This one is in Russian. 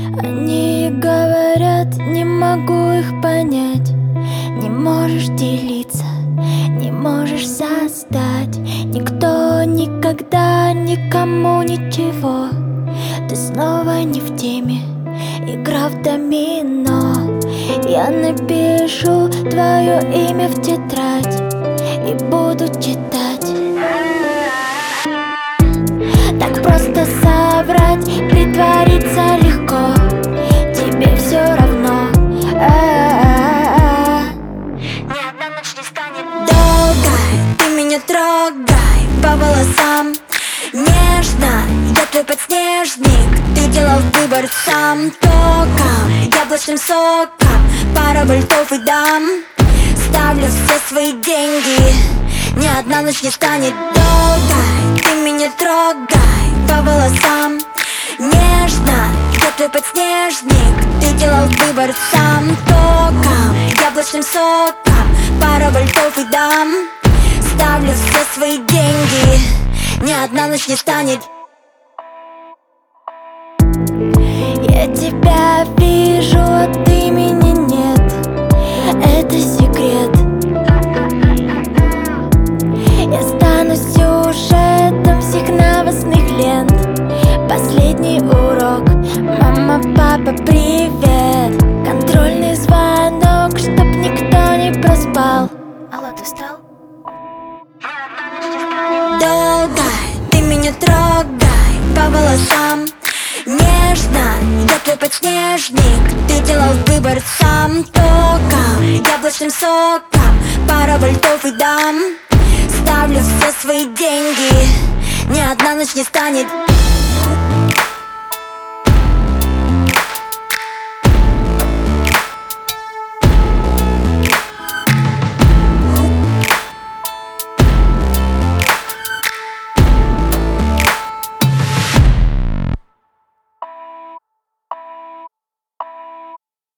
Они говорят, не могу их понять. Не можешь делиться, не можешь создать. Никто никогда никому ничего. Ты снова не в теме, игра в домино. Я напишу твое имя в тетрадь и буду читать. Так просто соврать, притвориться легко. Тебе все равно. Ни одна ночь не станет долгой. Ты меня трогай по волосам нежно. Я твой подснежник. Ты делал выбор сам. Током, яблочным соком, пара вольтов и дам. Ставлю все свои деньги. Ни одна ночь не станет долгой. Ты меня трогай по волосам нежно. Я твой подснежник. Ты делал выбор сам. Током, яблочным соком, пара вольтов и дам. Ставлю все свои деньги. Ни одна ночь не станет. Я тебя вижу, а ты меня нет. Это секрет. Я стану сюжетом всех новостных лент. Последний урок. Мама, папа, привет. Контрольный звонок, чтоб никто не проспал. Алло, ты встал? Долго ты меня трогай по волосам нежно. Я твой подснежник. Ты делал выбор сам. Током, яблочным соком, пара вольтов и дам. Ставлю все свои деньги. Ни одна ночь не станет